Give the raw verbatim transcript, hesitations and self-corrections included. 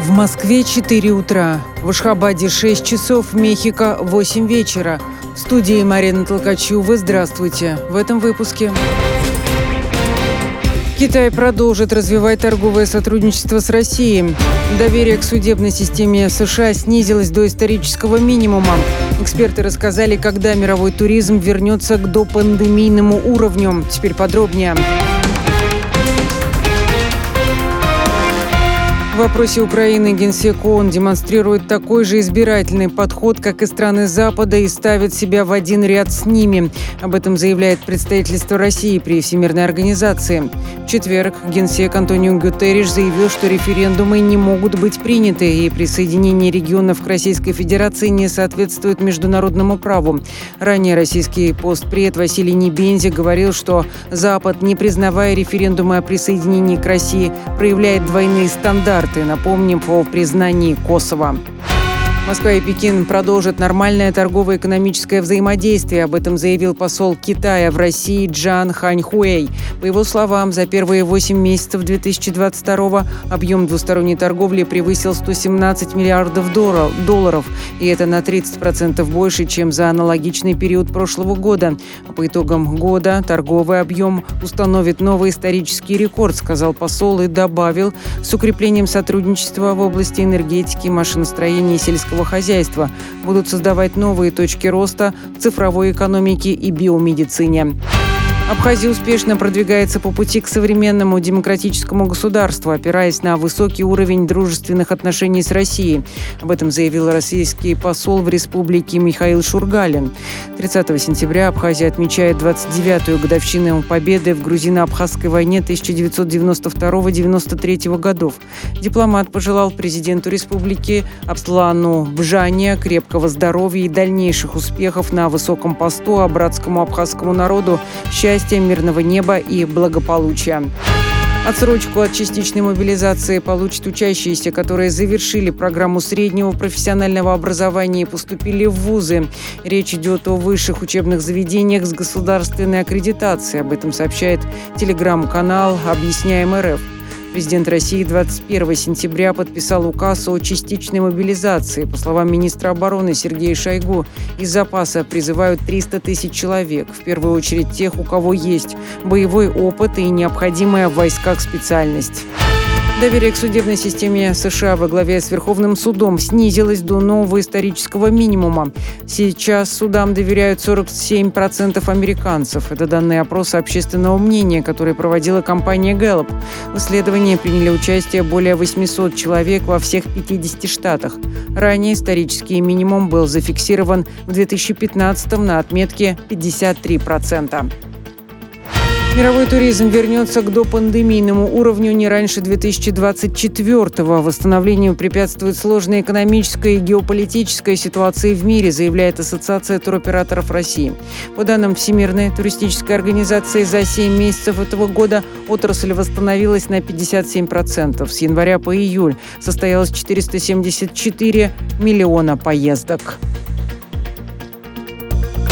В Москве четыре утра, в Ашхабаде шесть часов, в Мехико восемь вечера. В студии Марина Толкачева. Здравствуйте. В этом выпуске. Китай продолжит развивать торговое сотрудничество с Россией. Доверие к судебной системе США снизилось до исторического минимума. Эксперты рассказали, когда мировой туризм вернется к допандемийному уровню. Теперь подробнее. В вопросе Украины Генсек ООН демонстрирует такой же избирательный подход, как и страны Запада, и ставит себя в один ряд с ними. Об этом заявляет представительство России при Всемирной организации. В четверг Генсек Антонио Гутерриш заявил, что референдумы не могут быть приняты, и присоединение регионов к Российской Федерации не соответствует международному праву. Ранее российский постпред Василий Небензя говорил, что Запад, не признавая референдумы о присоединении к России, проявляет двойные стандарты. Напомним о признании Косово. Москва и Пекин продолжат нормальное торгово-экономическое взаимодействие. Об этом заявил посол Китая в России Джан Ханьхуэй. По его словам, за первые восемь месяцев две тысячи двадцать второго объем двусторонней торговли превысил сто семнадцать миллиардов долларов. И это на тридцать процентов больше, чем за аналогичный период прошлого года. А по итогам года торговый объем установит новый исторический рекорд, сказал посол и добавил, с укреплением сотрудничества в области энергетики, машиностроения и сельского хозяйства будут создавать новые точки роста в цифровой экономике и биомедицине. Абхазия успешно продвигается по пути к современному демократическому государству, опираясь на высокий уровень дружественных отношений с Россией. Об этом заявил российский посол в республике Михаил Шургалин. тридцатого сентября Абхазия отмечает двадцать девятую годовщину победы в грузино-абхазской войне тысяча девятьсот девяносто второго — девяносто третьего годов. Дипломат пожелал президенту республики Арслану Бжане крепкого здоровья и дальнейших успехов на высоком посту, а братскому абхазскому народу счастья, мирного неба и благополучия. Отсрочку от частичной мобилизации получат учащиеся, которые завершили программу среднего профессионального образования и поступили в вузы. Речь идет о высших учебных заведениях с государственной аккредитацией. Об этом сообщает телеграм-канал «Объясняем РФ». Президент России двадцать первого сентября подписал указ о частичной мобилизации. По словам министра обороны Сергея Шойгу, из запаса призывают триста тысяч человек. В первую очередь тех, у кого есть боевой опыт и необходимая в войсках специальность. Доверие к судебной системе США во главе с Верховным судом снизилось до нового исторического минимума. Сейчас судам доверяют сорок семь процентов американцев. Это данные опроса общественного мнения, который проводила компания Gallup. В исследовании приняли участие более восемьсот человек во всех пятидесяти штатах. Ранее исторический минимум был зафиксирован в две тысячи пятнадцатом на отметке пятьдесят три процента. Мировой туризм вернется к допандемийному уровню не раньше две тысячи двадцать четвёртого. Восстановлению препятствует сложная экономическая и геополитическая ситуация в мире, заявляет Ассоциация туроператоров России. По данным Всемирной туристической организации, за семь месяцев этого года отрасль восстановилась на пятьдесят семь процентов. С января по июль состоялось четыреста семьдесят четыре миллиона поездок.